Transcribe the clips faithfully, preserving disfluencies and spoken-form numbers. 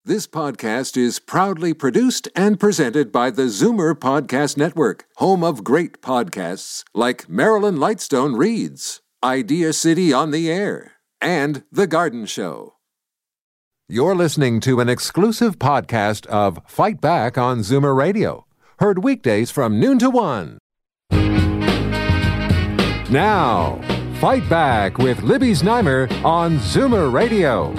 This podcast is proudly produced and presented by the Zoomer Podcast Network, home of great podcasts like Marilyn Lightstone Reads, Idea City on the Air, and The Garden Show. You're listening to an exclusive podcast of Fight Back on Zoomer Radio, heard weekdays from noon to one. Now, Fight Back with Libby Znaimer on Zoomer Radio.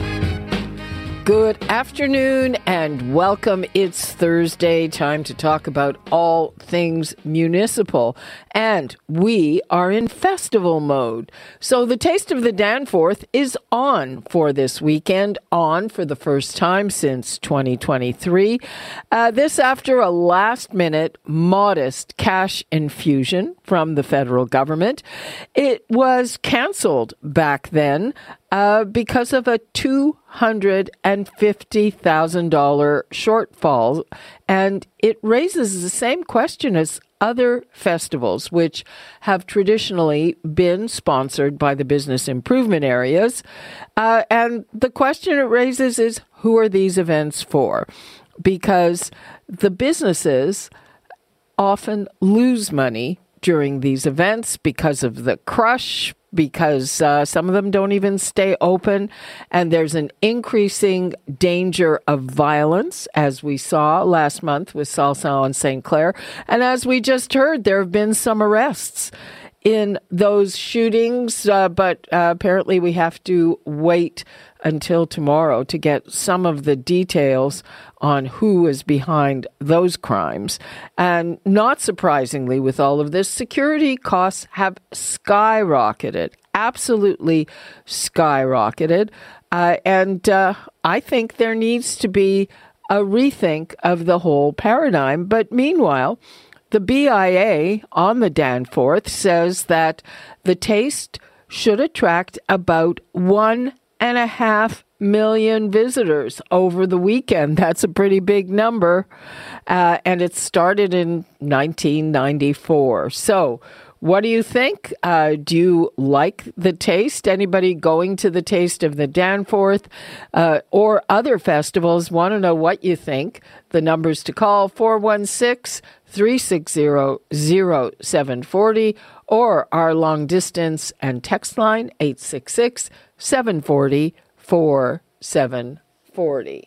Good afternoon and welcome. It's Thursday, time to talk about all things municipal. And we are in festival mode. So the Taste of the Danforth is on for this weekend, on for the first time since twenty twenty-three. Uh, this after a last-minute, modest cash infusion from the federal government. It was canceled back then uh, because of a two hundred fifty thousand dollars shortfall, and it raises the same question as other festivals, which have traditionally been sponsored by the business improvement areas. Uh, and the question it raises is, who are these events for? Because the businesses often lose money during these events because of the crush, because uh, some of them don't even stay open, and there's an increasing danger of violence, as we saw last month with Salsa and Saint Clair. And as we just heard, there have been some arrests in those shootings, uh, but uh, apparently we have to wait until tomorrow to get some of the details on who is behind those crimes. And not surprisingly, with all of this, security costs have skyrocketed, absolutely skyrocketed. Uh, and uh, I think there needs to be a rethink of the whole paradigm. But meanwhile, the B I A on the Danforth says that the Taste should attract about one and a half million visitors over the weekend. That's a pretty big number. Uh, and it started in nineteen ninety-four. So what do you think? Uh, do you like the Taste? Anybody going to the Taste of the Danforth uh, or other festivals? Want to know what you think? The numbers to call, four one six, three six zero, zero seven four zero, or our long distance and text line, eight six six, seven four zero, four seven four zero.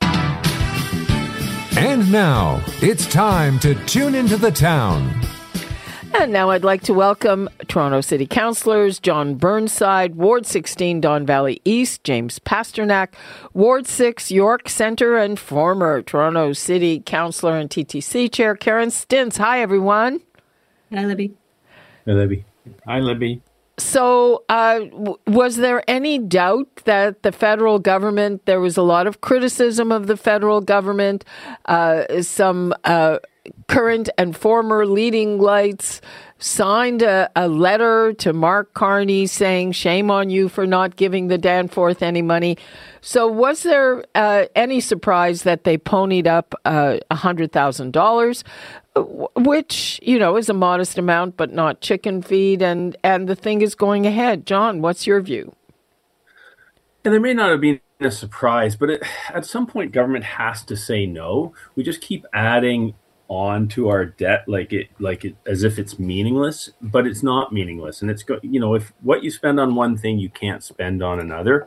And now, it's time to tune into the town. And now I'd like to welcome Toronto City Councillors John Burnside, Ward sixteen, Don Valley East, James Pasternak, Ward six, York Centre, and former Toronto City Councillor and T T C Chair Karen Stintz. Hi, everyone. Hi, Libby. Hi, Libby. Hi, Libby. So uh, w- was there any doubt that the federal government, there was a lot of criticism of the federal government, uh, some uh, current and former leading lights signed a, a letter to Mark Carney saying, shame on you for not giving the Danforth any money. So was there uh, any surprise that they ponied up uh, one hundred thousand dollars, which, you know, is a modest amount, but not chicken feed, and, and the thing is going ahead? John, what's your view? And there may not have been a surprise, but it, at some point, government has to say no. We just keep adding on to our debt like it like it as if it's meaningless, but it's not meaningless. And it's go, you know, if what you spend on one thing, you can't spend on another.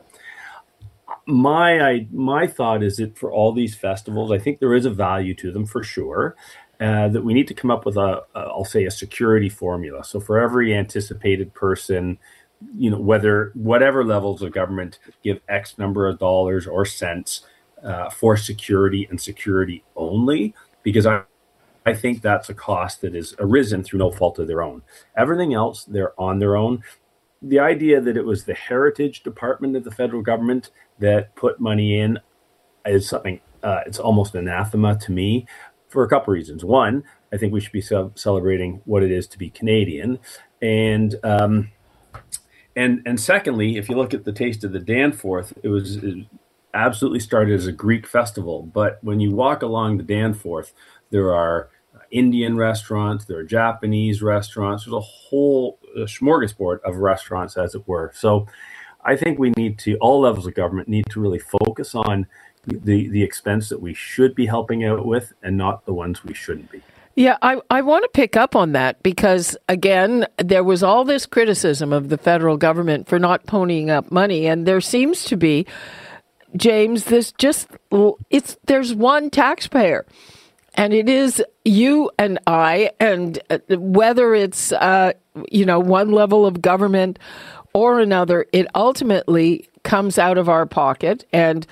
My I, my thought is that for all these festivals, I think there is a value to them for sure. Uh, that we need to come up with a, a, I'll say, a security formula. So for every anticipated person, you know, whether whatever levels of government give X number of dollars or cents uh, for security and security only, because I. I think that's a cost that has arisen through no fault of their own. Everything else, they're on their own. The idea that it was the Heritage Department of the federal government that put money in is something, uh, it's almost anathema to me for a couple of reasons. One, I think we should be ce- celebrating what it is to be Canadian. And um, and and secondly, if you look at the Taste of the Danforth, it was, it absolutely started as a Greek festival. But when you walk along the Danforth, there are Indian restaurants, there are Japanese restaurants, there's a whole smorgasbord of restaurants, as it were. So I think we need to, all levels of government need to really focus on the the expense that we should be helping out with, and not the ones we shouldn't be. Yeah, I, I want to pick up on that because, again, there was all this criticism of the federal government for not ponying up money. And there seems to be, James, this just, it's there's one taxpayer. And it is you and I, and whether it's, uh, you know, one level of government or another, it ultimately comes out of our pocket. And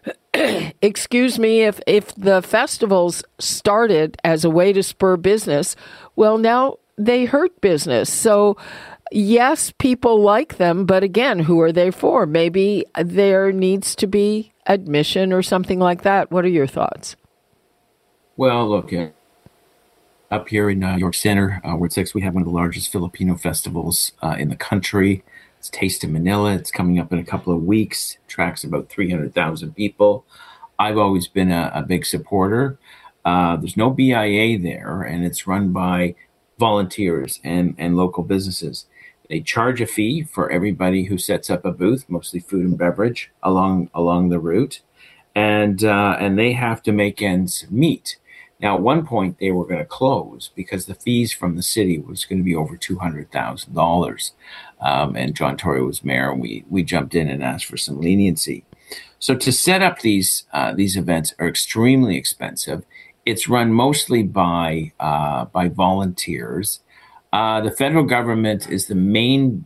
excuse me, if, if the festivals started as a way to spur business, well, now they hurt business. So, yes, people like them, but again, who are they for? Maybe there needs to be admission or something like that. What are your thoughts? Well, look, uh, up here in uh, York Center, uh, Ward six, we have one of the largest Filipino festivals uh, in the country. It's Taste of Manila. It's coming up in a couple of weeks. Tracks about three hundred thousand people. I've always been a, a big supporter. Uh, there's no B I A there, and it's run by volunteers and, and local businesses. They charge a fee for everybody who sets up a booth, mostly food and beverage, along along the route, and uh, and they have to make ends meet. Now, at one point, they were going to close because the fees from the city was going to be over two hundred thousand dollars. Um, and John Tory was mayor, and we, we jumped in and asked for some leniency. So to set up these uh, these events are extremely expensive. It's run mostly by, uh, by volunteers. Uh, the federal government is the main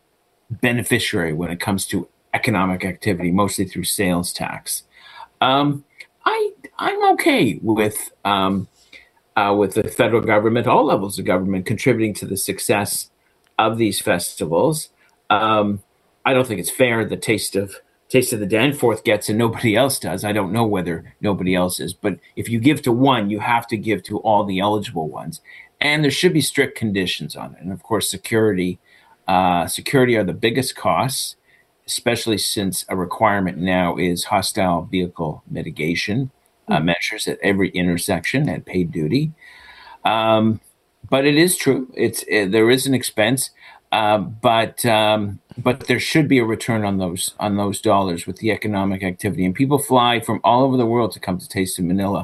beneficiary when it comes to economic activity, mostly through sales tax. Um, I I'm okay with um, uh, with the federal government, all levels of government, contributing to the success of these festivals. Um, I don't think it's fair the taste of Taste of the Danforth gets and nobody else does. I don't know whether nobody else is, but if you give to one, you have to give to all the eligible ones, and there should be strict conditions on it. And of course, security uh, security are the biggest costs, especially since a requirement now is hostile vehicle mitigation uh, mm-hmm. measures at every intersection at paid duty. Um, but it is true; it's it, there is an expense, uh, but um, but there should be a return on those on those dollars with the economic activity. And people fly from all over the world to come to Taste of Manila,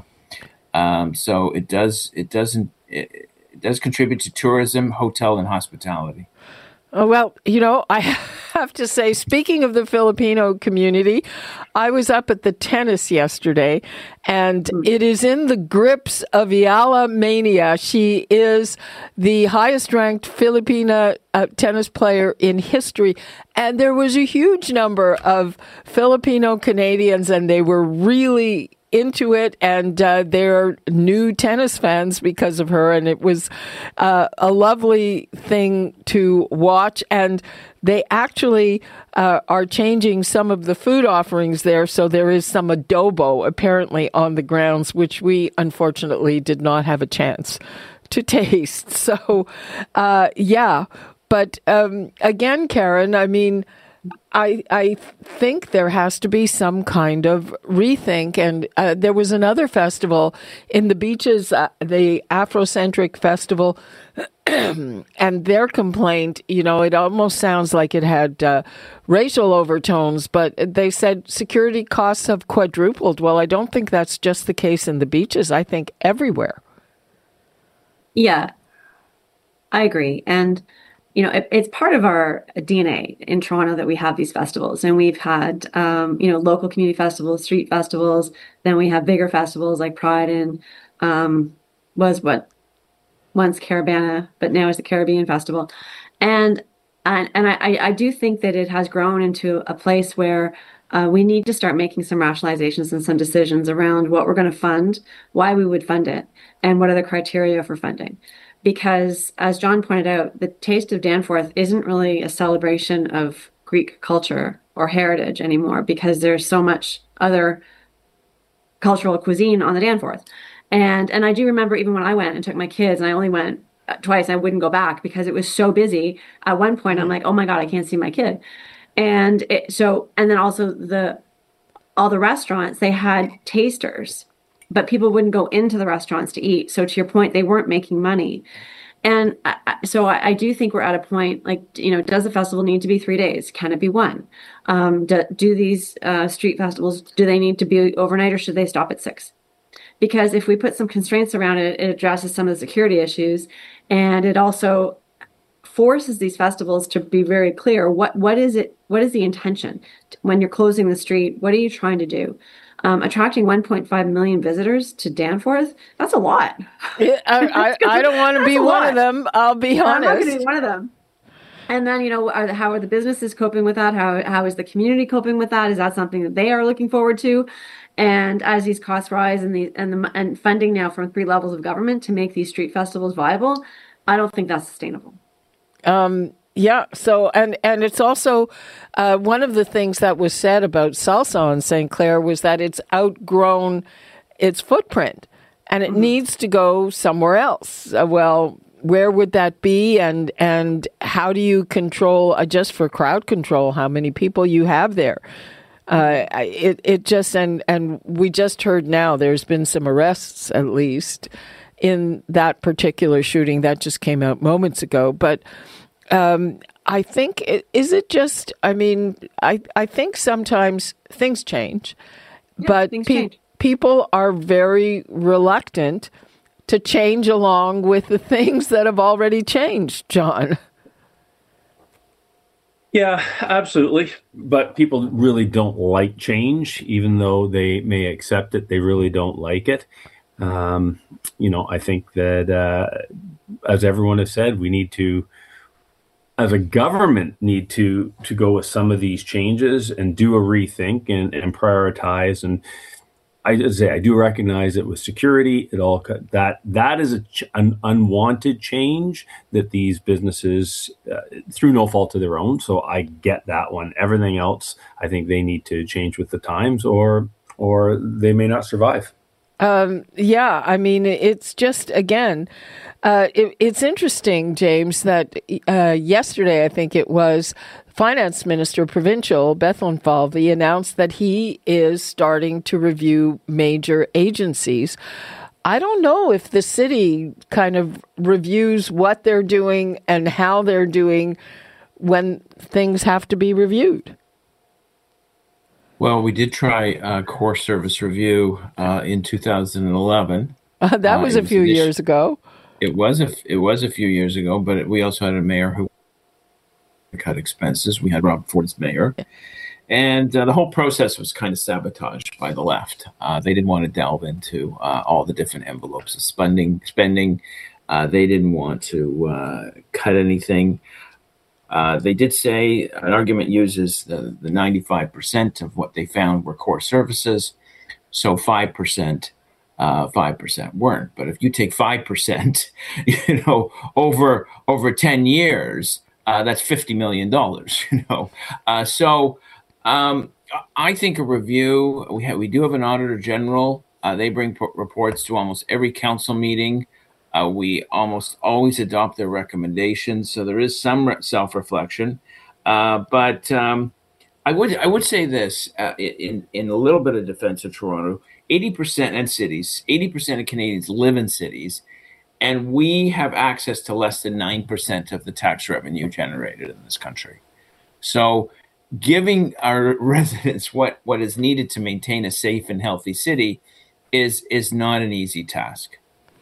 um, so it does it doesn't it, it does contribute to tourism, hotel, and hospitality. Oh, well, you know, I have to say, speaking of the Filipino community, I was up at the tennis yesterday, and it is in the grips of Yala Mania. She is the highest-ranked Filipina uh, tennis player in history, and there was a huge number of Filipino Canadians, and they were really into it, and uh, they're new tennis fans because of her, and it was uh, a lovely thing to watch. And they actually uh, are changing some of the food offerings there, so there is some adobo apparently on the grounds, which we unfortunately did not have a chance to taste. So uh, yeah, but um, again, Karen, I mean, I I think there has to be some kind of rethink. And uh, there was another festival in the beaches, uh, the Afrocentric Festival, and their complaint, you know, it almost sounds like it had uh, racial overtones, but they said security costs have quadrupled. Well, I don't think that's just the case in the beaches. I think everywhere. Yeah, I agree. And you know, it, it's part of our D N A in Toronto that we have these festivals, and we've had, um, you know, local community festivals, street festivals. Then we have bigger festivals like Pride and um, was what once Carabana, but now is the Caribbean Festival, and and and I, I do think that it has grown into a place where uh, we need to start making some rationalizations and some decisions around what we're going to fund, why we would fund it, and what are the criteria for funding. Because, as John pointed out, the Taste of Danforth isn't really a celebration of Greek culture or heritage anymore, because there's so much other cultural cuisine on the Danforth. And and I do remember even when I went and took my kids, and I only went twice, I wouldn't go back because it was so busy. At one point, I'm like, oh my God, I can't see my kid. And it, so, and then also the all the restaurants, they had tasters, but people wouldn't go into the restaurants to eat. So to your point, they weren't making money. And I, so I, I do think we're at a point, like, you know, does the festival need to be three days? Can it be one? Um, do, do these uh, street festivals, do they need to be overnight, or should they stop at six? Because if we put some constraints around it, it addresses some of the security issues, and it also forces these festivals to be very clear. What what is it? What is the intention when you're closing the street? What are you trying to do? Um, attracting one point five million visitors to Danforth, that's a lot. Yeah, I, I, I don't want to be one lot. of them. I'll be honest. I'm not going to be one of them. And then, you know, are, how are the businesses coping with that? How how is the community coping with that? Is that something that they are looking forward to? And as these costs rise and the and the and funding now from three levels of government to make these street festivals viable, I don't think that's sustainable. Um, yeah. So, and and it's also uh, one of the things that was said about salsa in Saint Clair was that it's outgrown its footprint and it mm-hmm. needs to go somewhere else. Uh, well, where would that be? And and how do you control, uh, just for crowd control, how many people you have there? Uh, it it just and and we just heard now there's been some arrests, at least in that particular shooting that just came out moments ago. But um, I think it, is it just? I mean, I I think sometimes things change, yeah, but things pe- change. people are very reluctant to change along with the things that have already changed, John. Yeah, absolutely. But people really don't like change, even though they may accept it. They really don't like it. Um, you know, I think that, uh, as everyone has said, we need to, as a government, need to to go with some of these changes and do a rethink and, and prioritize. And I say I do recognize that with security, it all that that is a, an unwanted change that these businesses, uh, through no fault of their own. So I get that one. Everything else, I think they need to change with the times, or or they may not survive. Um, yeah, I mean, it's just again, uh, it, it's interesting, James, that uh, yesterday I think it was. Finance Minister Provincial Bethlen Falvey announced that he is starting to review major agencies. I don't know if the city kind of reviews what they're doing and how they're doing when things have to be reviewed. Well, we did try a core service review uh, in two thousand eleven. Uh, that was uh, a few was years ago. It was a it was a few years ago, but it, we also had a mayor who cut expenses. We had Rob Ford as mayor, and uh, the whole process was kind of sabotaged by the left. Uh, they didn't want to delve into uh, all the different envelopes of spending. Spending, uh, they didn't want to uh, cut anything. Uh, they did say an argument uses the, the ninety-five percent of what they found were core services, so five percent. Uh, five percent weren't. But if you take five percent, you know, over over ten years. Uh, that's fifty million dollars, you know. Uh, so um, I think a review, we have, we do have an auditor general. Uh, they bring p- reports to almost every council meeting. Uh, we almost always adopt their recommendations. So there is some re- self-reflection. Uh, but um, I would I would say this, uh, in, in a little bit of defense of Toronto, eighty percent and cities, eighty percent of Canadians live in cities. And we have access to less than nine percent of the tax revenue generated in this country. So giving our residents what, what is needed to maintain a safe and healthy city is, is not an easy task.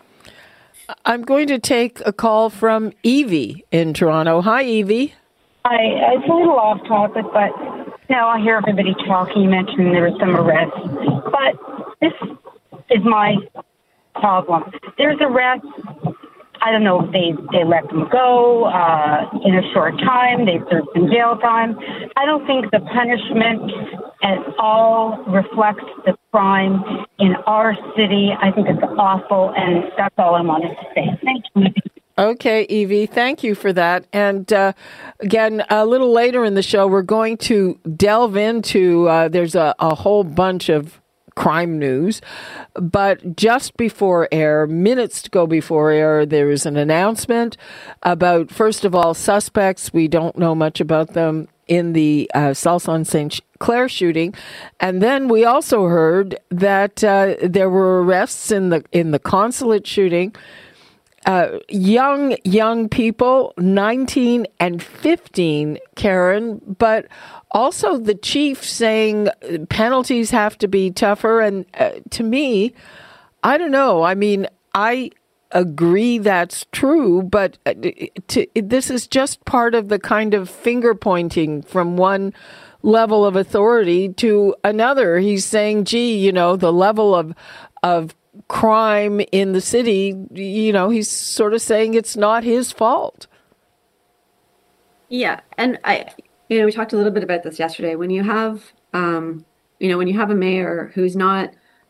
I'm going to take a call from Evie in Toronto. Hi, Evie. Hi. It's a little off topic, but now I hear everybody talking. You mentioned there were some arrests. But this is my problem. There's arrests. I don't know if they, they let them go uh, in a short time. They served some jail time. I don't think the punishment at all reflects the crime in our city. I think it's awful, and that's all I wanted to say. Thank you. Okay, Evie, thank you for that. And uh, again, a little later in the show, we're going to delve into, uh, there's a, a whole bunch of crime news, but just before air, minutes to go before air, there is an announcement about, first of all, suspects. We don't know much about them in the uh, Salsa Saint Clair shooting, and then we also heard that uh, there were arrests in the in the consulate shooting. uh, young, young people, nineteen and fifteen, Karen, but also the chief saying penalties have to be tougher. And uh, to me, I don't know. I mean, I agree that's true, but to, this is just part of the kind of finger pointing from one level of authority to another. He's saying, gee, you know, the level of of crime in the city, you know, he's sort of saying it's not his fault. Yeah. And I, you know, we talked a little bit about this yesterday. When you have, um, you know, when you have a mayor who's not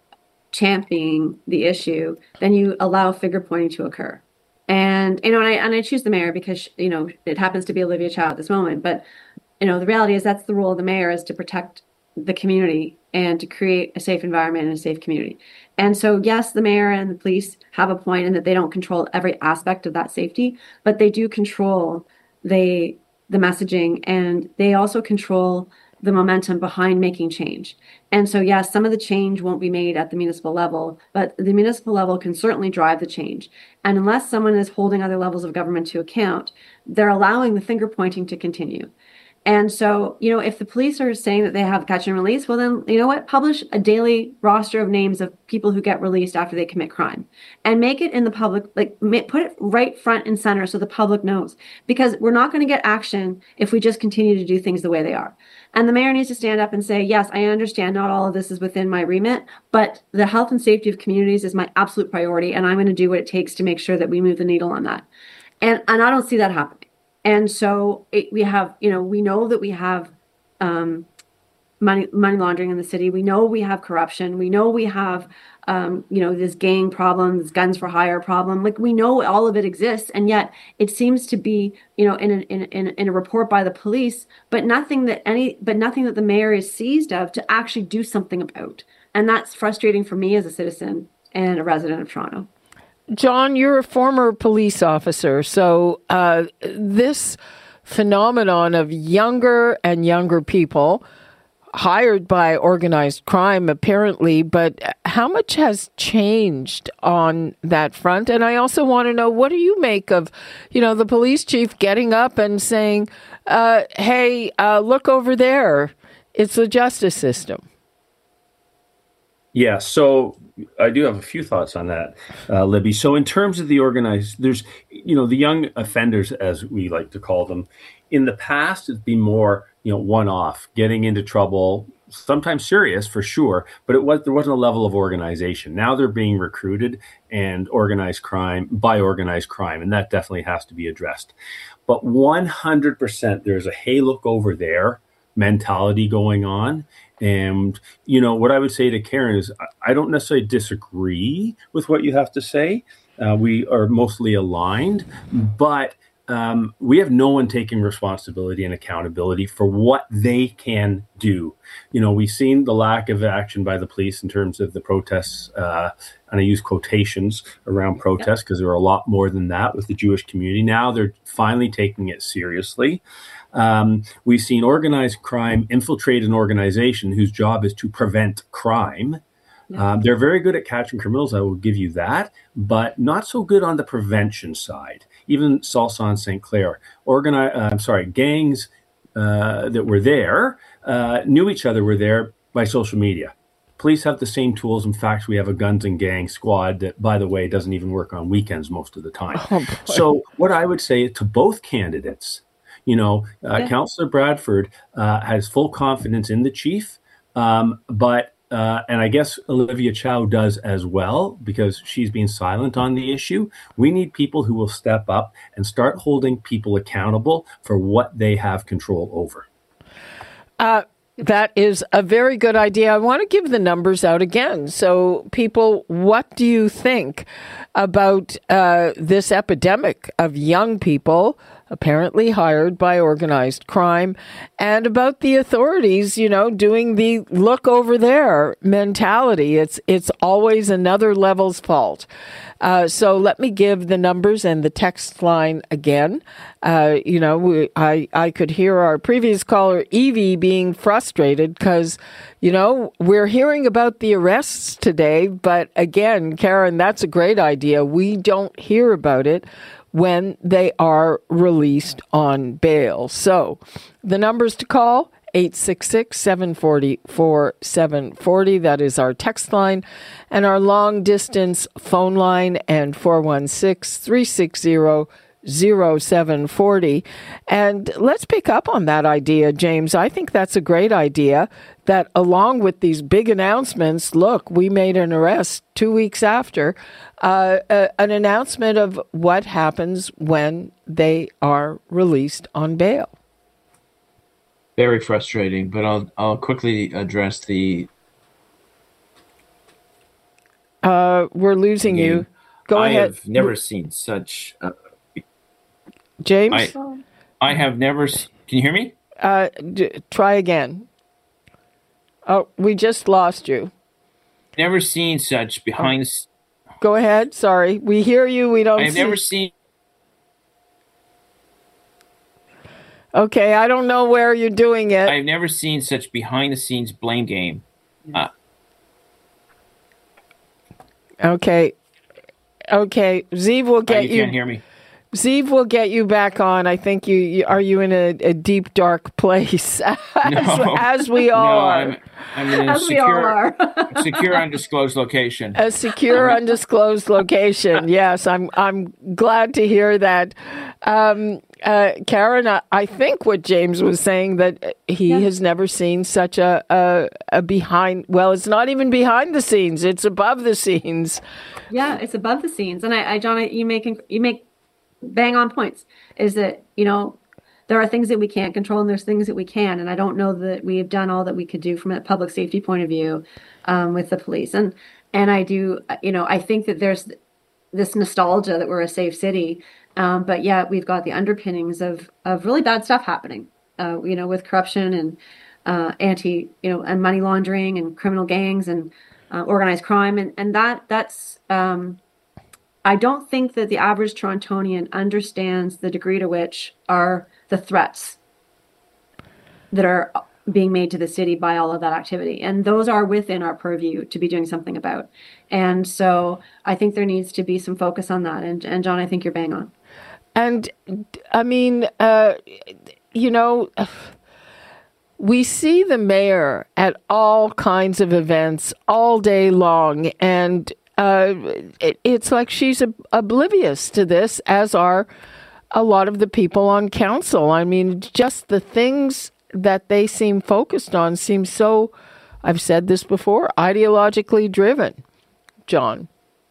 championing the issue, then you allow finger pointing to occur. And, you know, and I, and I choose the mayor because, you know, it happens to be Olivia Chow at this moment. But, you know, the reality is that's the role of the mayor, is to protect the community and to create a safe environment and a safe community. And so, yes, the mayor and the police have a point in that they don't control every aspect of that safety, but they do control the, the messaging, and they also control the momentum behind making change. And so, yes, some of the change won't be made at the municipal level, but the municipal level can certainly drive the change. And unless someone is holding other levels of government to account, they're allowing the finger pointing to continue. And so, you know, if the police are saying that they have catch and release, well, then, you know what, publish a daily roster of names of people who get released after they commit crime, and make it in the public, like put it right front and center so the public knows, because we're not going to get action if we just continue to do things the way they are. And the mayor needs to stand up and say, yes, I understand not all of this is within my remit, but the health and safety of communities is my absolute priority, and I'm going to do what it takes to make sure that we move the needle on that. And, and I don't see that happening. And so it, we have, you know, we know that we have um, money money laundering in the city. We know we have corruption. We know we have, um, you know, this gang problem, this guns for hire problem. Like, we know all of it exists, and yet it seems to be, you know, in a, in in, in a report by the police, but nothing that any, but nothing that the mayor is seized of to actually do something about. And that's frustrating for me as a citizen and a resident of Toronto. John, you're a former police officer, so uh, this phenomenon of younger and younger people hired by organized crime, apparently, but how much has changed on that front? And I also want to know, what do you make of, you know, the police chief getting up and saying, uh, hey, uh, look over there, it's the justice system? Yeah, so I do have a few thoughts on that, uh, Libby. So in terms of the organized, there's, you know, the young offenders, as we like to call them, in the past, it's been more, you know, one-off, getting into trouble, sometimes serious for sure, but it was there wasn't a level of organization. Now they're being recruited and organized crime by organized crime, and that definitely has to be addressed. But one hundred percent, there's a, hey, look over there mentality going on. And, you know, what I would say to Karen is I don't necessarily disagree with what you have to say. Uh, we are mostly aligned, but um, we have no one taking responsibility and accountability for what they can do. You know, we've seen the lack of action by the police in terms of the protests, uh, and I use quotations around protests because there are a lot more than that with the Jewish community. Now they're finally taking it seriously. Um, we've seen organized crime infiltrate an organization whose job is to prevent crime. Yeah. Um, they're very good at catching criminals, I will give you that, but not so good on the prevention side. Even Sault Saint Clair, organi- uh, I'm sorry, gangs uh, that were there uh, knew each other, were there by social media. Police have the same tools. In fact, we have a guns and gang squad that, by the way, doesn't even work on weekends most of the time. Oh, so what I would say to both candidates, you know, uh, yeah. Councillor Bradford uh, has full confidence in the chief, um, but, uh, and I guess Olivia Chow does as well, because she's been silent on the issue. We need people who will step up and start holding people accountable for what they have control over. Uh, that is a very good idea. I want to give the numbers out again. So people, what do you think about uh, this epidemic of young people apparently hired by organized crime, and about the authorities, you know, doing the look over there mentality. It's it's always another level's fault. Uh, so let me give the numbers and the text line again. Uh, you know, we, I, I could hear our previous caller, Evie, being frustrated because, you know, we're hearing about the arrests today. But again, Karen, that's a great idea. We don't hear about it when they are released on bail. So the numbers to call, eight six six, seven four four, seven four zero. That is our text line. And our long-distance phone line, and four one six, three six zero, zero seven four zero. And let's pick up on that idea, James. I think that's a great idea, that along with these big announcements, look, we made an arrest two weeks after, uh, uh, an announcement of what happens when they are released on bail. Very frustrating, but I'll I'll quickly address the. Uh, we're losing game. you. Go I ahead. have never seen such. Uh, James? I, I have never. Can you hear me? Uh, d- try again. Oh, we just lost you. Never seen such behind. Oh. Go ahead. Sorry, we hear you. We don't. I've see- never seen. Okay, I don't know where you're doing it. I've never seen such behind-the-scenes blame game. Uh, okay, okay. Zeev will oh, get you you. can't hear me. Zeev will get you back on. I think you, you are you in a, a deep dark place, as, No. as we all no, are. I'm, I'm in a As we all secure, are. secure, undisclosed location. A secure, undisclosed location. Yes, I'm. I'm glad to hear that, um, uh, Karen. I, I think what James was saying, that he Yeah. has never seen such a, a a behind. Well, it's not even behind the scenes; it's above the scenes. Yeah, it's above the scenes. And I, I John, I- you make you make bang on points. Is that, you know, there are things that we can't control and there's things that we can. And I don't know that we have done all that we could do from a public safety point of view um, with the police. And and I do, you know, I think that there's this nostalgia that we're a safe city, um, but yet we've got the underpinnings of of really bad stuff happening. Uh, you know, with corruption and uh, anti, you know, and money laundering and criminal gangs and uh, organized crime, and and that that's. Um, I don't think that the average Torontonian understands the degree to which are the threats that are being made to the city by all of that activity. And those are within our purview to be doing something about. And so I think there needs to be some focus on that. And, and John, I think you're bang on. And I mean, uh, you know, we see the mayor at all kinds of events all day long, and uh, it, it's like she's ob- oblivious to this, as are a lot of the people on council. I mean, just the things that they seem focused on seem so, I've said this before, ideologically driven. John.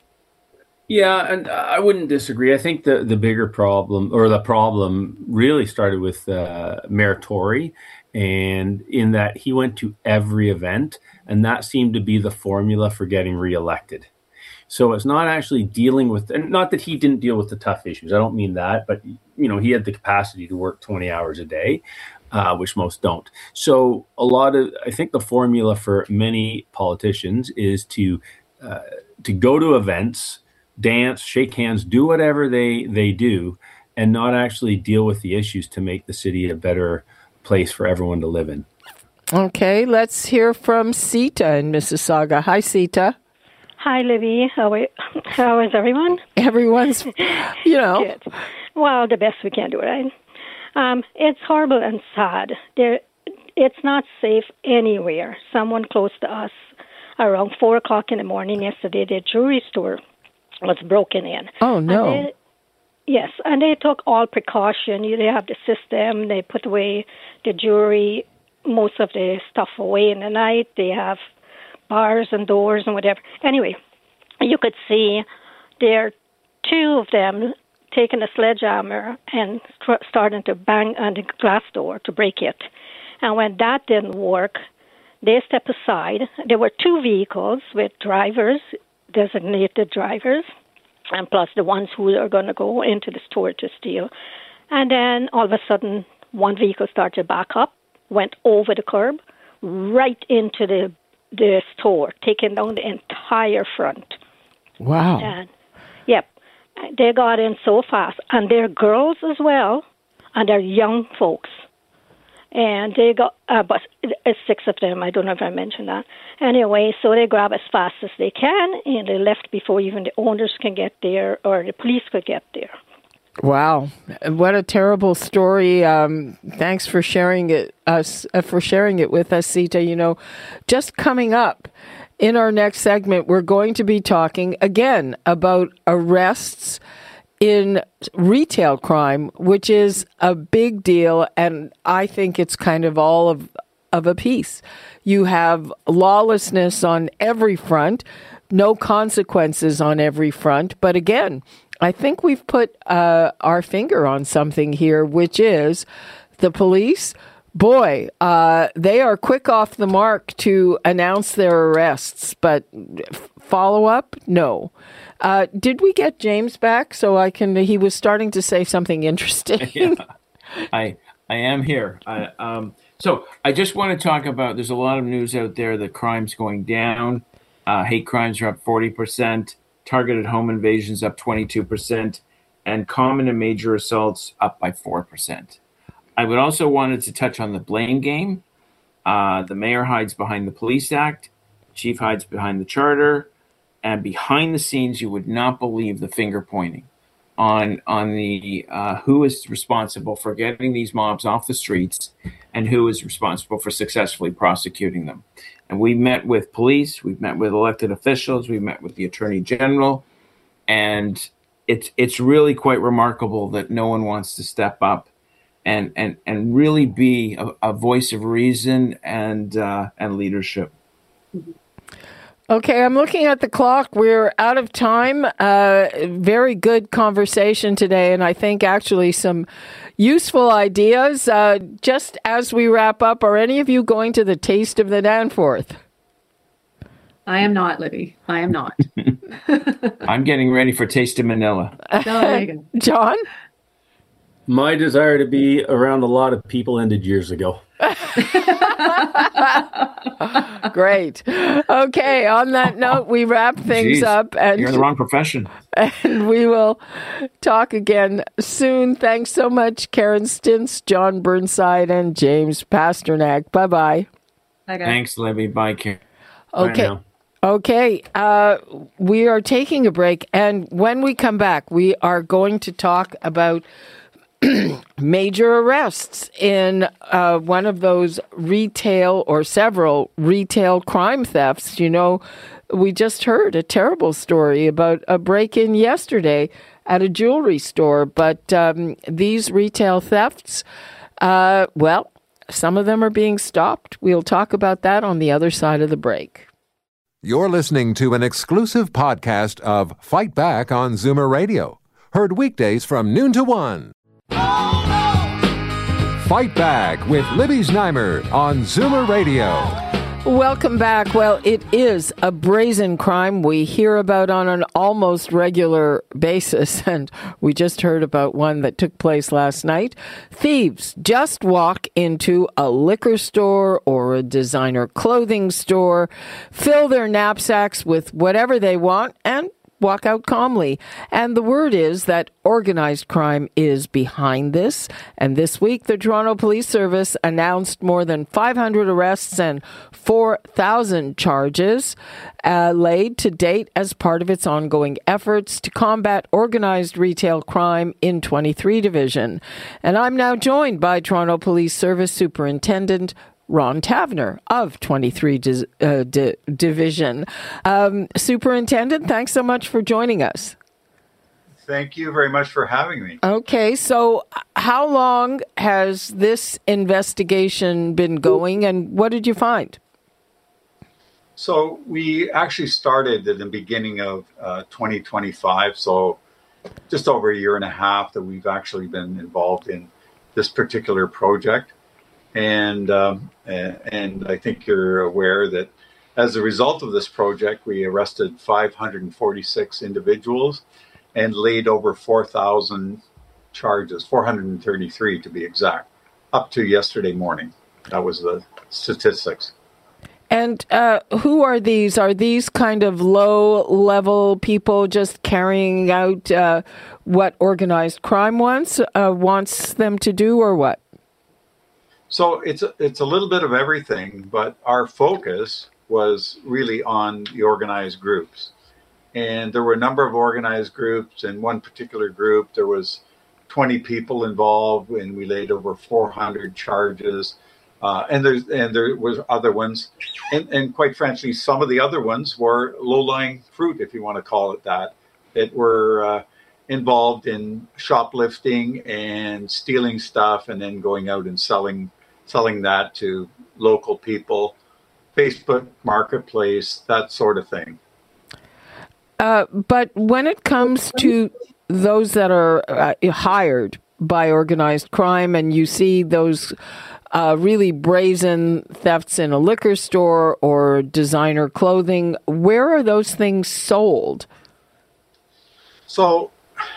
Yeah, and I wouldn't disagree. I think the, the bigger problem, or the problem really started with uh, Mayor Tory, and in that he went to every event, and that seemed to be the formula for getting reelected. So it's not actually dealing with, and not that he didn't deal with the tough issues. I don't mean that, but you know, he had the capacity to work twenty hours a day, uh, which most don't. So a lot of, I think the formula for many politicians is to uh, to go to events, dance, shake hands, do whatever they they do, and not actually deal with the issues to make the city a better place for everyone to live in. Okay, let's hear from Sita in Mississauga. Hi, Sita. Hi, Libby. How are, how is everyone? Everyone's, you know. Good. Well, the best we can do, right? Um, it's horrible and sad. There, it's not safe anywhere. Someone close to us around four o'clock in the morning yesterday, the jewelry store was broken in. Oh, no. And they, yes, and they took all precaution. They have the system. They put away the jewelry, most of the stuff away in the night. They have bars and doors and whatever. Anyway, you could see there two of them taking a sledgehammer and st- starting to bang on the glass door to break it. And when that didn't work, they stepped aside. There were two vehicles with drivers, designated drivers, and plus the ones who are going to go into the store to steal. And then all of a sudden, one vehicle started to back up, went over the curb, right into the the store, taking down the entire front. Wow. And, yep, they got in so fast. And they're girls as well, and they're young folks. And they got, uh, but it's six of them. I don't know if I mentioned that. Anyway, so they grab as fast as they can, and they left before even the owners can get there or the police could get there. Wow, what a terrible story! Um, thanks for sharing it us uh, for sharing it with us, Sita. You know, just coming up in our next segment, we're going to be talking again about arrests in retail crime, which is a big deal, and I think it's kind of all of of a piece. You have lawlessness on every front, no consequences on every front, but again, I think we've put uh, our finger on something here, which is the police. Boy, uh, they are quick off the mark to announce their arrests, but follow up, no. Uh, did we get James back so I can? He was starting to say something interesting. Yeah, I I am here. I, um, so I just want to talk about. There's a lot of news out there that crime's going down. Uh, hate crimes are up forty percent. Targeted home invasions up twenty-two percent, and common and major assaults up by four percent. I would also wanted to touch on the blame game. Uh, the mayor hides behind the Police Act, the chief hides behind the charter, and behind the scenes, you would not believe the finger pointing on on the uh, who is responsible for getting these mobs off the streets and who is responsible for successfully prosecuting them. And we met with police, we've met with elected officials, we've met with the Attorney General, and it's it's really quite remarkable that no one wants to step up and and and really be a, a voice of reason and uh, and leadership. Okay, I'm looking at the clock. We're out of time. Uh, very good conversation today, and I think actually some useful ideas. Uh, just as we wrap up, are any of you going to the Taste of the Danforth? I am not, Libby. I am not. I'm getting ready for Taste of Manila. No, there you go. John? My desire to be around a lot of people ended years ago. Great. Okay, on that note, we wrap things Jeez, up. And you're in the wrong profession. And we will talk again soon. Thanks so much, Karen Stintz, John Burnside, and James Pasternak. Bye-bye. Bye, guys. Thanks, Libby. Bye, Karen. Okay. Bye now. Okay, uh, we are taking a break, and when we come back, we are going to talk about major arrests in uh, one of those retail or several retail crime thefts. You know, we just heard a terrible story about a break-in yesterday at a jewelry store, but um, these retail thefts, uh, well, some of them are being stopped. We'll talk about that on the other side of the break. You're listening to an exclusive podcast of Fight Back on Zoomer Radio. Heard weekdays from noon to one. Oh, no. Fight Back with Libby Znaimer on Zoomer Radio. Welcome back. Well, it is a brazen crime we hear about on an almost regular basis, and we just heard about one that took place last night. Thieves just walk into a liquor store or a designer clothing store, fill their knapsacks with whatever they want, and walk out calmly. And the word is that organized crime is behind this. And this week, the Toronto Police Service announced more than five hundred arrests and four thousand charges uh, laid to date as part of its ongoing efforts to combat organized retail crime in twenty-three Division. And I'm now joined by Toronto Police Service Superintendent Ron Taverner of twenty-three Dis- uh, D- Division. Um, Superintendent, thanks so much for joining us. Thank you very much for having me. Okay, so how long has this investigation been going, and what did you find? So we actually started at the beginning of uh, twenty twenty-five, so just over a year and a half that we've actually been involved in this particular project. And um, and I think you're aware that as a result of this project, we arrested five hundred forty-six individuals and laid over four thousand charges, four hundred thirty-three to be exact, up to yesterday morning. That was the statistics. And uh, who are these? Are these kind of low-level people just carrying out uh, what organized crime wants uh, wants them to do, or what? So it's a, it's a little bit of everything, but our focus was really on the organized groups. And there were a number of organized groups. In one particular group, there was twenty people involved, and we laid over four hundred charges. Uh, and there's and there was other ones, and, and quite frankly, some of the other ones were low-lying fruit, if you want to call it that, that were uh, involved in shoplifting and stealing stuff, and then going out and selling selling that to local people, Facebook Marketplace, that sort of thing. Uh, but when it comes to those that are uh, hired by organized crime, and you see those Uh, really brazen thefts in a liquor store or designer clothing, where are those things sold? So,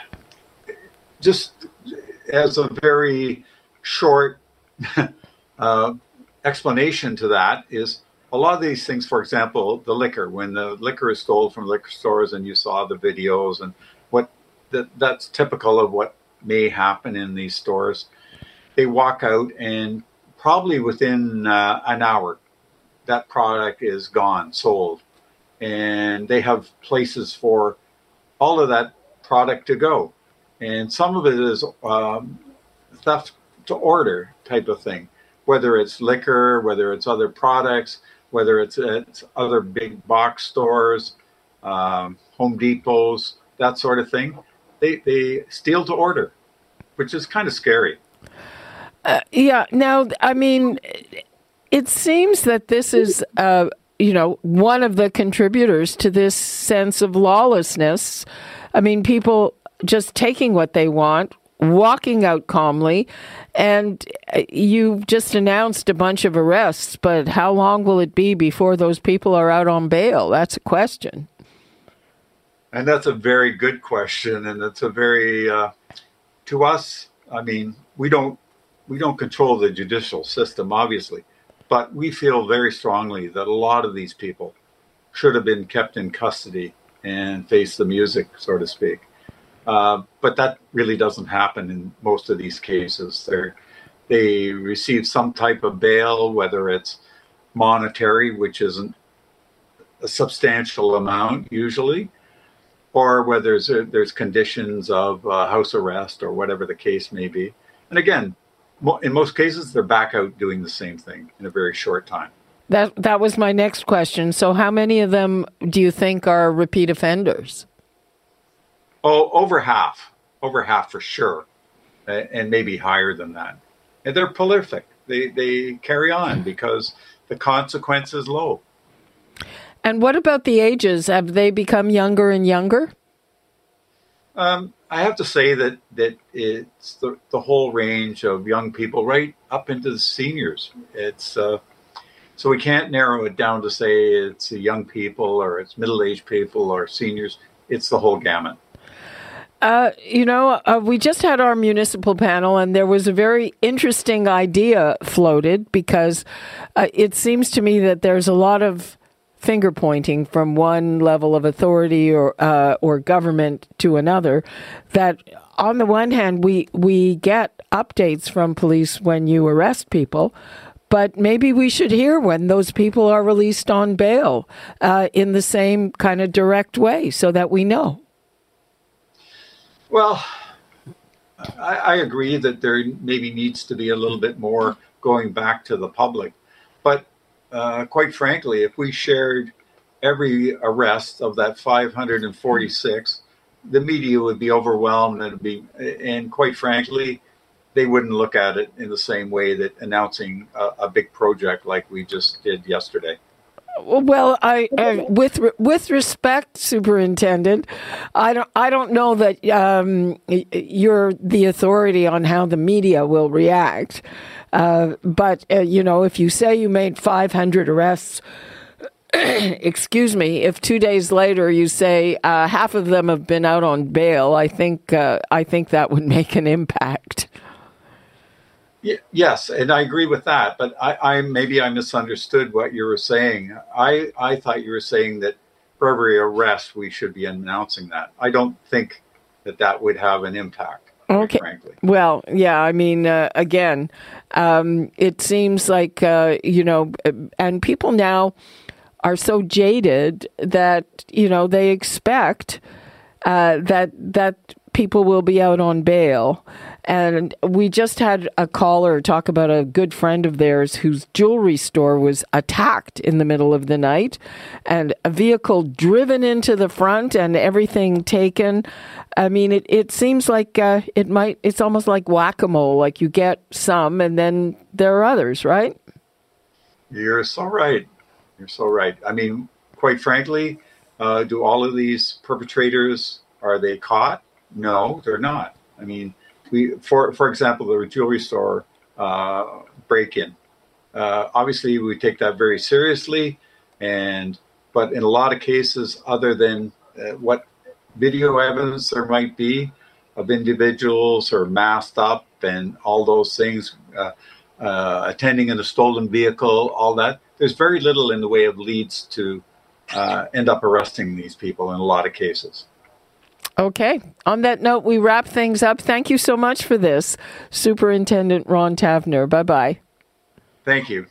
just as a very short uh, explanation to that is, a lot of these things, for example, the liquor, when the liquor is sold from liquor stores and you saw the videos and what that, that's typical of what may happen in these stores. They walk out and probably within uh, an hour, that product is gone, sold. And they have places for all of that product to go. And some of it is um, theft to order type of thing, whether it's liquor, whether it's other products, whether it's, it's other big box stores, um, Home Depots, that sort of thing. They, they steal to order, which is kind of scary. Uh, yeah. Now, I mean, it seems that this is, uh, you know, one of the contributors to this sense of lawlessness. I mean, people just taking what they want, walking out calmly, and you've just announced a bunch of arrests, but how long will it be before those people are out on bail? That's a question. And that's a very good question. And it's a very, uh, to us, I mean, we don't, We don't control the judicial system, obviously, but we feel very strongly that a lot of these people should have been kept in custody and face the music, so to speak. Uh, but that really doesn't happen in most of these cases. They're, they receive some type of bail, whether it's monetary, which isn't a substantial amount usually, or whether there's, a, there's conditions of uh, house arrest or whatever the case may be. And again, in most cases, they're back out doing the same thing in a very short time. That that was my next question. So how many of them do you think are repeat offenders? Oh, over half. Over half for sure. And maybe higher than that. And they're prolific. They, they carry on because the consequence is low. And what about the ages? Have they become younger and younger? Um, I have to say that that it's the, the whole range of young people, right up into the seniors. It's uh, so we can't narrow it down to say it's young people or it's middle-aged people or seniors. It's the whole gamut. Uh, you know, uh, we just had our municipal panel, and there was a very interesting idea floated because uh, it seems to me that there's a lot of finger pointing from one level of authority or uh, or government to another, that on the one hand we we get updates from police when you arrest people, but maybe we should hear when those people are released on bail uh, in the same kind of direct way so that we know. Well, I, I agree that there maybe needs to be a little bit more going back to the public, but Uh, quite frankly, if we shared every arrest of that five hundred forty-six, the media would be overwhelmed, and it'd be, and quite frankly, they wouldn't look at it in the same way that announcing a, a big project like we just did yesterday. Well, I, I with with respect, Superintendent, I don't I don't know that um, you're the authority on how the media will react. Uh, but, uh, you know, if you say you made five hundred arrests excuse me, if two days later you say uh, half of them have been out on bail, I think uh, I think that would make an impact. Y- yes, and I agree with that. But I, I maybe I misunderstood what you were saying. I, I thought you were saying that for every arrest we should be announcing that. I don't think that that would have an impact. Okay. Frankly. Well, yeah, I mean, uh, again, um, it seems like, uh, you know, and people now are so jaded that, you know, they expect uh, that that people will be out on bail. And we just had a caller talk about a good friend of theirs whose jewelry store was attacked in the middle of the night and a vehicle driven into the front and everything taken. I mean, it, it seems like uh, it might, it's almost like whack-a-mole, like you get some and then there are others, right? You're so right. You're so right. I mean, quite frankly, uh, do all of these perpetrators, are they caught? No, they're not. I mean, we, for for example, the jewelry store uh, break-in. Uh, obviously, we take that very seriously, and but in a lot of cases, other than uh, what video evidence there might be of individuals who are masked up and all those things, uh, uh, attending in a stolen vehicle, all that, there's very little in the way of leads to uh, end up arresting these people in a lot of cases. Okay. On that note, we wrap things up. Thank you so much for this, Superintendent Ron Taverner. Bye-bye. Thank you.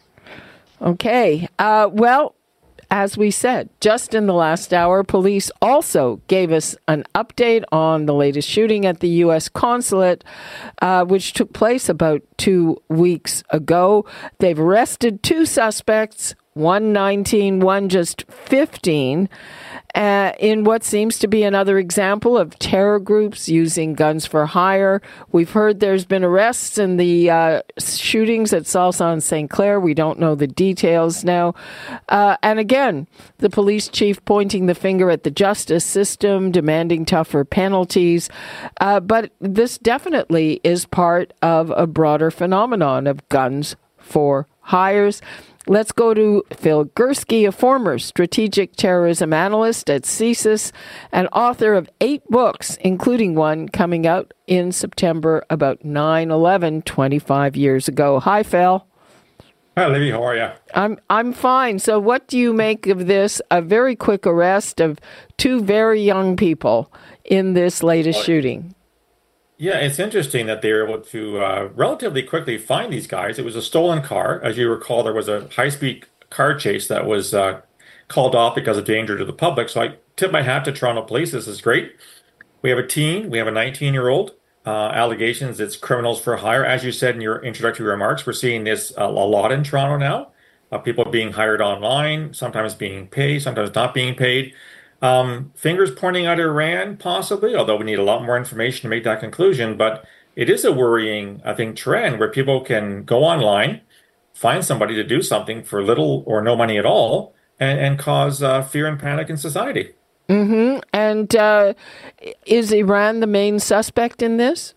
Okay. Uh, well, as we said, just in the last hour, police also gave us an update on the latest shooting at the U S consulate, uh, which took place about two weeks ago. They've arrested two suspects, one nineteen, one just fifteen. Uh, in what seems to be another example of terror groups using guns for hire. We've heard there's been arrests in the uh, shootings at Salsa and Saint Clair. We don't know the details now. Uh, and again, the police chief pointing the finger at the justice system, demanding tougher penalties. Uh, but this definitely is part of a broader phenomenon of guns for hires. Let's go to Phil Gursky, a former strategic terrorism analyst at CSIS and author of eight books, including one coming out in September about nine eleven, twenty-five years ago. Hi, Phil. Hi, Libby. How are you? I'm I'm fine. So what do you make of this, a very quick arrest of two very young people in this latest shooting? Yeah, it's interesting that they were able to uh, relatively quickly find these guys. It was a stolen car. As you recall, there was a high-speed car chase that was uh, called off because of danger to the public. So I tip my hat to Toronto Police. This is great. We have a teen. We have a nineteen-year-old. Uh, allegations it's criminals for hire. As you said in your introductory remarks, we're seeing this a, a lot in Toronto now. Uh, people being hired online, sometimes being paid, sometimes not being paid. Um, fingers pointing at Iran, possibly, although we need a lot more information to make that conclusion. But it is a worrying, I think, trend where people can go online, find somebody to do something for little or no money at all, and, and cause uh, fear and panic in society. Mm-hmm. And uh, is Iran the main suspect in this?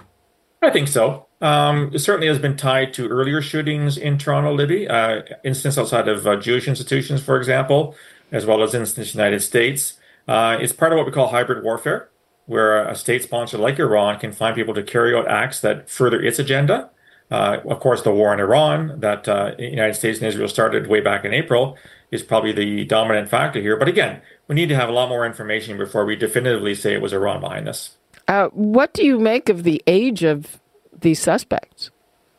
I think so. Um, it certainly has been tied to earlier shootings in Toronto, Libby, uh, incidents outside of uh, Jewish institutions, for example, as well as incidents in the United States. Uh, it's part of what we call hybrid warfare, where a state sponsor like Iran can find people to carry out acts that further its agenda. Uh, of course, the war in Iran that uh, the United States and Israel started way back in April is probably the dominant factor here. But again, we need to have a lot more information before we definitively say it was Iran behind this. Uh, what do you make of the age of these suspects?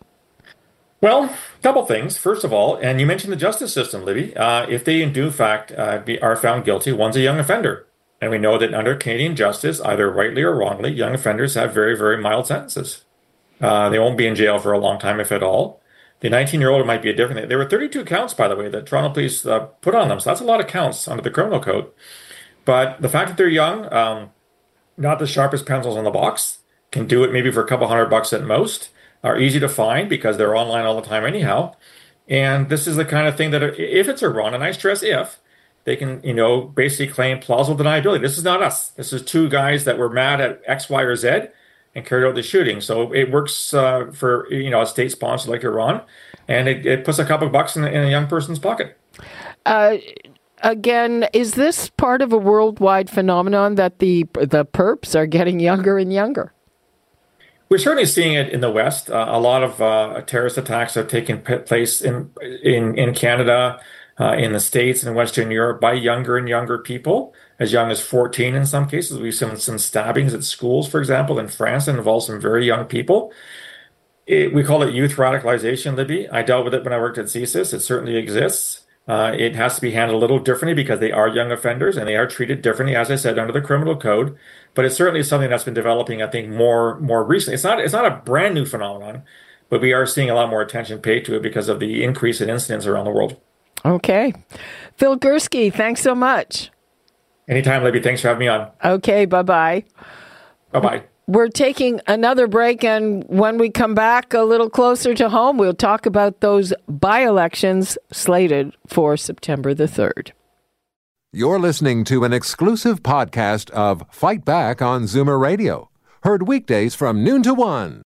Well, a couple things. First of all, and you mentioned the justice system, Libby. Uh, if they do, in fact, uh, be, are found guilty, one's a young offender. And we know that under Canadian justice, either rightly or wrongly, young offenders have very, very mild sentences. Uh, they won't be in jail for a long time, if at all. The nineteen-year-old might be a different thing. There were thirty-two counts, by the way, that Toronto Police uh, put on them. So that's a lot of counts under the criminal code. But the fact that they're young, um, not the sharpest pencils on the box, can do it maybe for a couple hundred bucks at most, are easy to find because they're online all the time anyhow. And this is the kind of thing that if it's Iran, and I stress if, they can, you know, basically claim plausible deniability. This is not us. This is two guys that were mad at X, Y, or Z and carried out the shooting. So it works uh, for, you know, a state sponsor like Iran, and it, it puts a couple of bucks in, in a young person's pocket. Uh, again, is this part of a worldwide phenomenon that the the perps are getting younger and younger? We're certainly seeing it in the West. Uh, a lot of uh, terrorist attacks have taken place in in in Canada, uh, in the States, and Western Europe by younger and younger people, as young as fourteen in some cases. We've seen some stabbings at schools, for example, in France that involve some very young people. It, we call it youth radicalization, Libby. I dealt with it when I worked at C S I S. It certainly exists. Uh, it has to be handled a little differently because they are young offenders and they are treated differently, as I said, under the criminal code. But it's certainly something that's been developing, I think, more more recently. It's not it's not a brand new phenomenon, but we are seeing a lot more attention paid to it because of the increase in incidents around the world. Okay. Phil Gurski, thanks so much. Anytime, Libby. Thanks for having me on. Okay, bye-bye. Bye-bye. We're taking another break, and when we come back a little closer to home, we'll talk about those by-elections slated for September the third. You're listening to an exclusive podcast of Fight Back on Zoomer Radio. Heard weekdays from noon to one.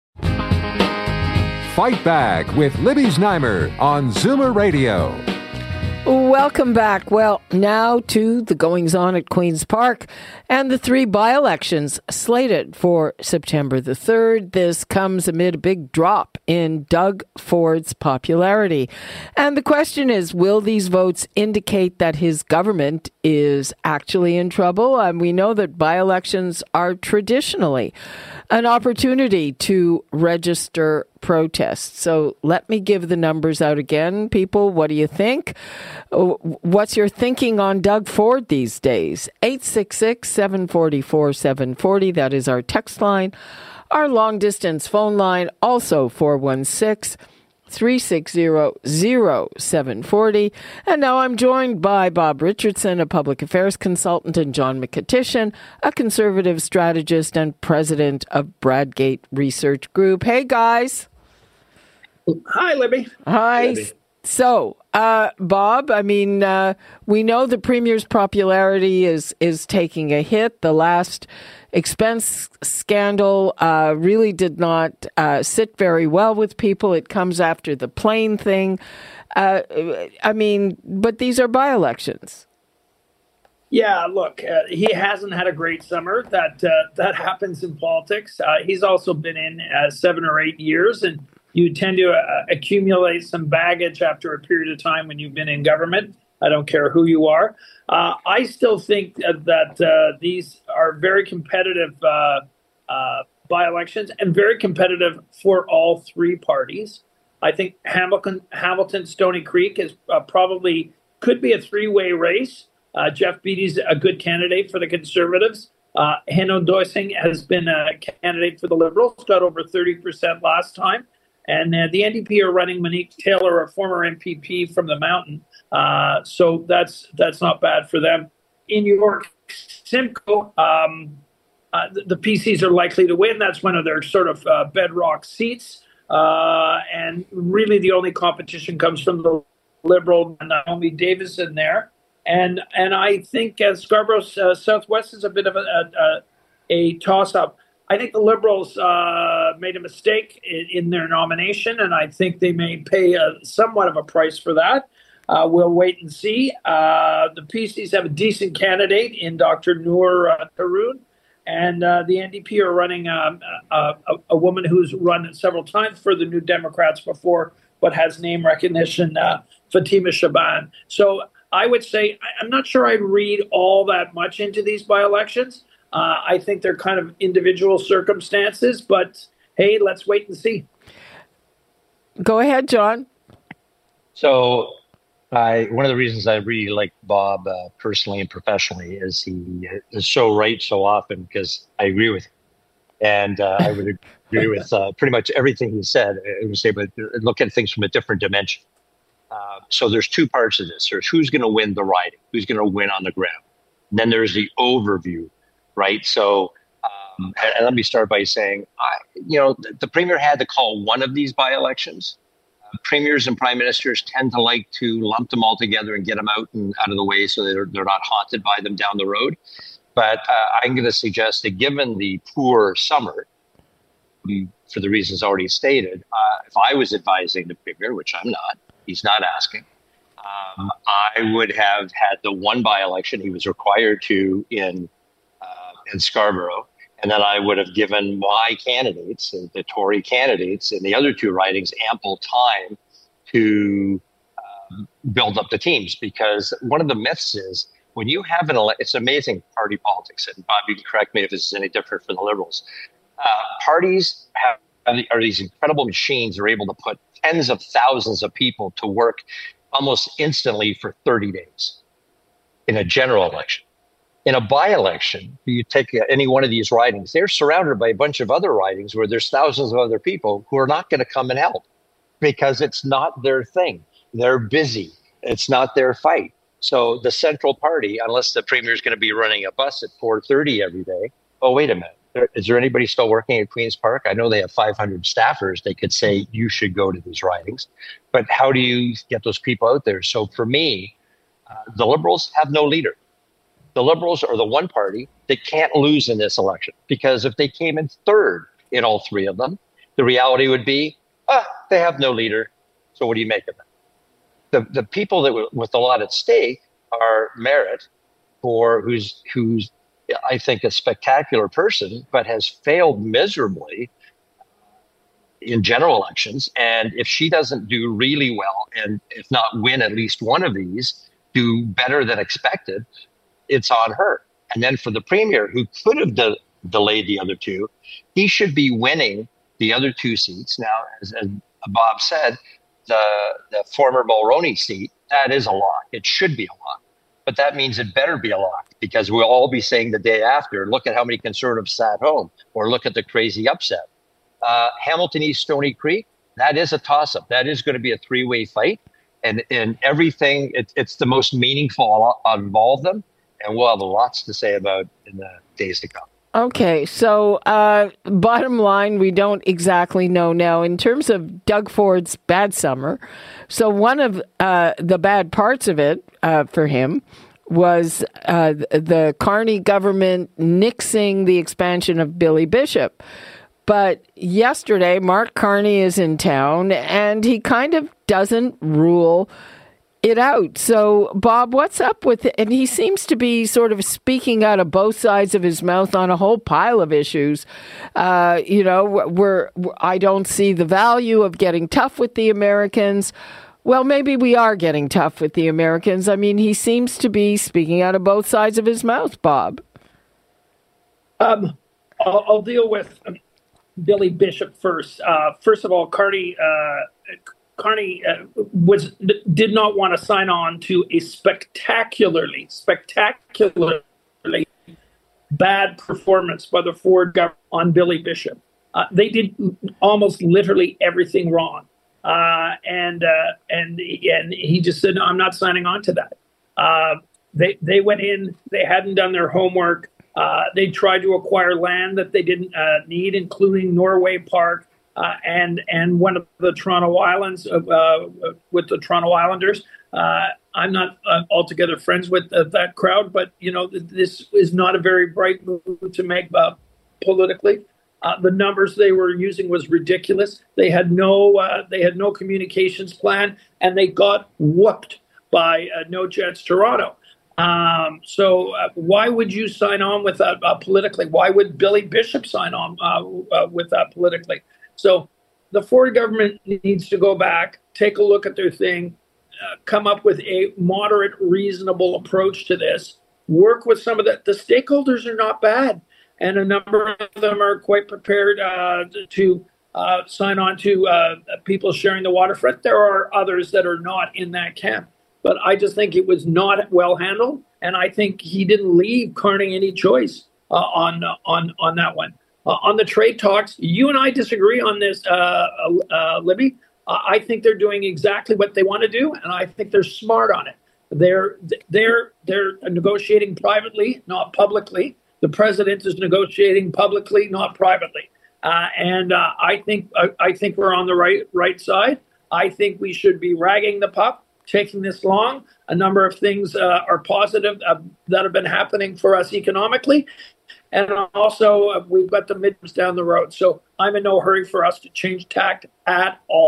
Fight Back with Libby Znaimer on Zoomer Radio. Welcome back. Well, now to the goings-on at Queen's Park and the three by-elections slated for September the third. This comes amid a big drop in Doug Ford's popularity. And the question is, will these votes indicate that his government is actually in trouble? And we know that by-elections are traditionally an opportunity to register protests. So let me give the numbers out again. People, what do you think? What's your thinking on Doug Ford these days? eight six six, seven four four, seven four zero. That is our text line. Our long distance phone line, also four one six, three six zero, zero seven four zero. And now I'm joined by Bob Richardson, a public affairs consultant, and John McKettishan, a conservative strategist and president of Bradgate Research Group. Hey, guys. Hi, Libby. Hi. Libby. So, uh, Bob, I mean, uh, we know the Premier's popularity is, is taking a hit. The last expense scandal uh, really did not uh, sit very well with people. It comes after the plane thing. Uh, I mean, but these are by-elections. Yeah, look, uh, he hasn't had a great summer. That uh, that happens in politics. Uh, he's also been in uh, seven or eight years, and you tend to uh, accumulate some baggage after a period of time when you've been in government. I don't care who you are. Uh, I still think that, that uh, these are very competitive uh, uh, by-elections and very competitive for all three parties. I think Hamilton, Hamilton Stony Creek is uh, probably could be a three-way race. Uh, Jeff Beattie's a good candidate for the Conservatives. Uh, Henon Doising has been a candidate for the Liberals, got over thirty percent last time. And uh, the N D P are running Monique Taylor, a former M P P from the Mountain. Uh, so that's that's not bad for them. In York Simcoe, um, uh, the, the P Cs are likely to win. That's one of their sort of uh, bedrock seats. Uh, and really the only competition comes from the Liberal Naomi Davis in there. And and I think uh, Scarborough uh, Southwest is a bit of a, a, a toss-up. I think the Liberals uh, made a mistake in, in their nomination, and I think they may pay a, somewhat of a price for that. Uh, we'll wait and see. Uh, the P Cs have a decent candidate in Doctor Noor uh, Tarun, and uh, the N D P are running um, a, a, a woman who's run several times for the New Democrats before, but has name recognition, uh, Fatima Shaban. So I would say I'm not sure I'd read all that much into these by-elections. Uh, I think they're kind of individual circumstances, but hey, let's wait and see. Go ahead, John. So I, one of the reasons I really like Bob uh, personally and professionally is he is so right so often because I agree with him. And uh, I would agree with uh, pretty much everything he said. I would say, but look at things from a different dimension. Uh, so there's two parts of this. There's who's going to win the riding, who's going to win on the ground. And then there's the overview. Right. So um, and, and let me start by saying, I, you know, the, the premier had to call one of these by-elections. Uh, premiers and prime ministers tend to like to lump them all together and get them out and out of the way so they're, they're not haunted by them down the road. But uh, I'm going to suggest that given the poor summer, for the reasons already stated, uh, if I was advising the premier, which I'm not, he's not asking, uh, Um, I would have had the one by-election he was required to in uh, in Scarborough, and then I would have given my candidates, the Tory candidates, in the other two ridings ample time to um, build up the teams. Because one of the myths is when you have an ele- it's amazing party politics, and Bob, you can correct me if this is any different for the Liberals. Uh, parties have are these incredible machines that are able to put tens of thousands of people to work almost instantly for thirty days in a general election. In a by-election, you take any one of these ridings, they're surrounded by a bunch of other ridings where there's thousands of other people who are not going to come and help because it's not their thing. They're busy. It's not their fight. So the central party, unless the premier is going to be running a bus at four thirty every day, oh, wait a minute. Is there anybody still working at Queen's Park? I know they have five hundred staffers. They could say you should go to these ridings. But how do you get those people out there? So for me, uh, the Liberals have no leader. The Liberals are the one party that can't lose in this election, because if they came in third in all three of them, the reality would be, ah, they have no leader. So what do you make of it? The the people that with a lot at stake are Merritt, for who's who's I think a spectacular person, but has failed miserably in general elections. And if she doesn't do really well, and if not win at least one of these, do better than expected, it's on her. And then for the premier, who could have de- delayed the other two, he should be winning the other two seats. Now, as, as Bob said, the, the former Mulroney seat, that is a lock. It should be a lock. But that means it better be a lock, because we'll all be saying the day after, look at how many conservatives sat home, or look at the crazy upset. Uh, Hamilton East, Stony Creek, that is a toss-up. That is going to be a three-way fight. And in everything, it, it's the most meaningful of all of them. And we'll have lots to say about in the days to come. Okay, so uh, bottom line, we don't exactly know now. In terms of Doug Ford's bad summer, so one of uh, the bad parts of it uh, for him was uh, the Carney government nixing the expansion of Billy Bishop. But yesterday, Mark Carney is in town, and he kind of doesn't rule it out. So, Bob, what's up with it? And he seems to be sort of speaking out of both sides of his mouth on a whole pile of issues. Uh, you know, we're, I don't see the value of getting tough with the Americans. Well, maybe we are getting tough with the Americans. I mean, he seems to be speaking out of both sides of his mouth, Bob. Um, I'll, I'll deal with um, Billy Bishop first. Uh, first of all, Carney, uh, Carney uh, was did not want to sign on to a spectacularly, spectacularly bad performance by the Ford government on Billy Bishop. Uh, they did almost literally everything wrong, uh, and uh, and and he just said, no, "I'm not signing on to that." Uh, they they went in, they hadn't done their homework. Uh, they tried to acquire land that they didn't uh, need, including Norway Park. Uh, and and one of the Toronto Islands uh, uh, with the Toronto Islanders. Uh, I'm not uh, altogether friends with uh, that crowd, but you know this is not a very bright move to make uh, politically. Uh, the numbers they were using was ridiculous. They had no uh, they had no communications plan, and they got whooped by uh, No Jets Toronto. Um, so uh, why would you sign on with that uh, politically? Why would Billy Bishop sign on uh, uh, with that politically? So the Ford government needs to go back, take a look at their thing, uh, come up with a moderate, reasonable approach to this, work with some of the, the stakeholders are not bad. And a number of them are quite prepared uh, to uh, sign on to uh, people sharing the waterfront. There are others that are not in that camp. But I just think it was not well handled. And I think he didn't leave Carney any choice uh, on, uh, on, on that one. Uh, on the trade talks, you and I disagree on this, uh, uh, Libby. Uh, I think they're doing exactly what they want to do, and I think they're smart on it. They're they're they're negotiating privately, not publicly. The president is negotiating publicly, not privately. Uh, and uh, I think uh, I think we're on the right right side. I think we should be ragging the pup, taking this long. A number of things uh, are positive uh, that have been happening for us economically. And also, uh, we've got the midterms down the road. So I'm in no hurry for us to change tact at all.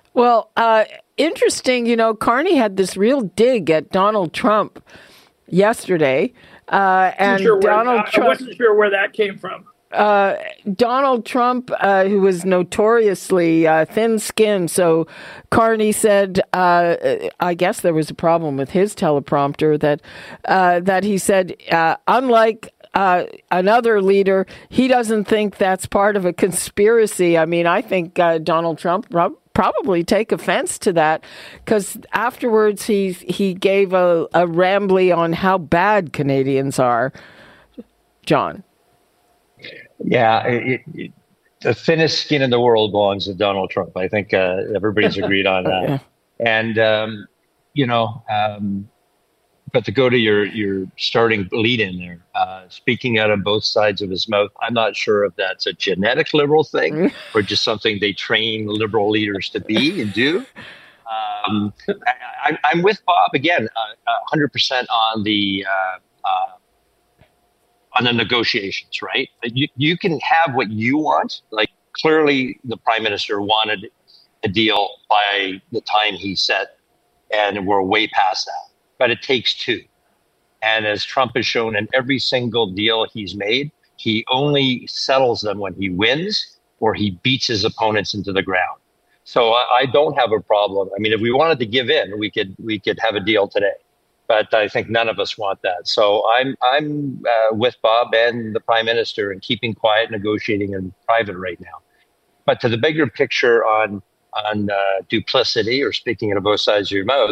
Well, uh, interesting, you know, Carney had this real dig at Donald Trump yesterday. Uh, and sure where, Donald I, Trump, I wasn't sure where that came from. Uh, Donald Trump, uh, who was notoriously uh, thin-skinned, so Carney said, uh, I guess there was a problem with his teleprompter, that uh, that he said, uh, unlike uh, another leader, he doesn't think that's part of a conspiracy. I mean, I think uh, Donald Trump prob- probably take offense to that, because afterwards he he gave a, a rambly on how bad Canadians are. John. Yeah, it, it, the thinnest skin in the world belongs to Donald Trump. I think uh, everybody's agreed on that. Yeah. And, um, you know, um, but to go to your, your starting lead in there, uh, speaking out of both sides of his mouth, I'm not sure if that's a genetic liberal thing or just something they train liberal leaders to be and do. Um, I, I'm with Bob again, uh, one hundred percent on the uh, uh, on the negotiations, right? You, you can have what you want. Like, clearly the prime minister wanted a deal by the time he set, and we're way past that. But it takes two. And as Trump has shown in every single deal he's made, he only settles them when he wins or he beats his opponents into the ground. So I, I don't have a problem. I mean, if we wanted to give in, we could we could have a deal today. But I think none of us want that. So I'm I'm uh, with Bob and the Prime Minister in keeping quiet, negotiating in private right now. But to the bigger picture on on uh, duplicity, or speaking out of both sides of your mouth,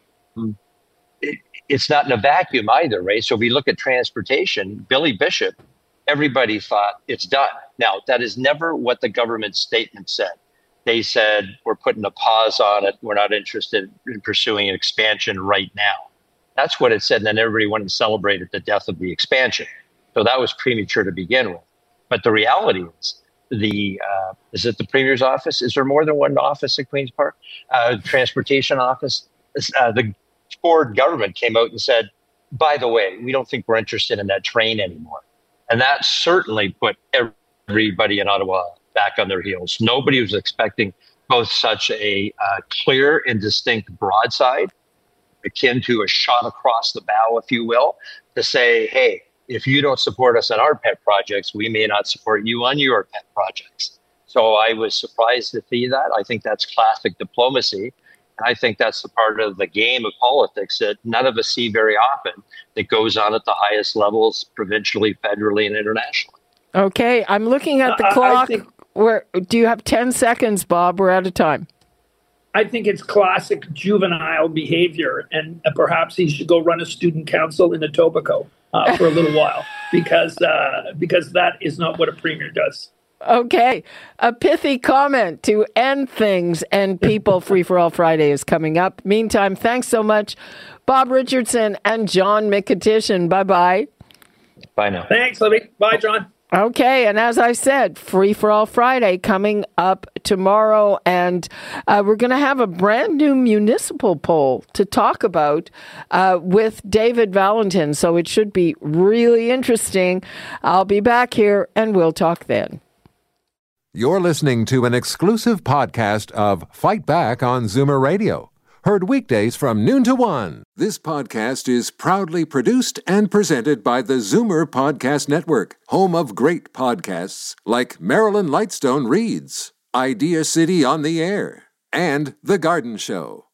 it, it's not in a vacuum either, right? So if we look at transportation, Billy Bishop, everybody thought it's done. Now, that is never what the government statement said. They said, we're putting a pause on it. We're not interested in pursuing an expansion right now. That's what it said, and then everybody went and celebrated the death of the expansion. So that was premature to begin with. But the reality is, the uh, is it the Premier's office? Is there more than one office at Queen's Park? Uh, transportation office? Uh, the Ford government came out and said, by the way, we don't think we're interested in that train anymore. And that certainly put everybody in Ottawa back on their heels. Nobody was expecting both such a uh, clear and distinct broadside, akin to a shot across the bow, if you will, to say, hey, if you don't support us on our pet projects, we may not support you on your pet projects. So I was surprised to see that. I think that's classic diplomacy. And I think that's the part of the game of politics that none of us see very often, that goes on at the highest levels, provincially, federally, and internationally. Okay, I'm looking at the Uh, I clock. think- Where, do you have ten seconds, Bob? We're out of time. I think it's classic juvenile behavior, and uh, perhaps he should go run a student council in Etobicoke uh, for a little while, because uh, because that is not what a premier does. Okay, a pithy comment to end things and people. Free for All Friday is coming up. Meantime, thanks so much, Bob Richardson and John Mikitishyn. Bye-bye. Bye now. Thanks, Libby. Bye, John. Okay, and as I said, Free for All Friday coming up tomorrow, and uh, we're going to have a brand new municipal poll to talk about uh, with David Valentin, so it should be really interesting. I'll be back here, and we'll talk then. You're listening to an exclusive podcast of Fight Back on Zoomer Radio. Heard weekdays from noon to one. This podcast is proudly produced and presented by the Zoomer Podcast Network, home of great podcasts like Marilyn Lightstone Reads, Idea City on the Air, and The Garden Show.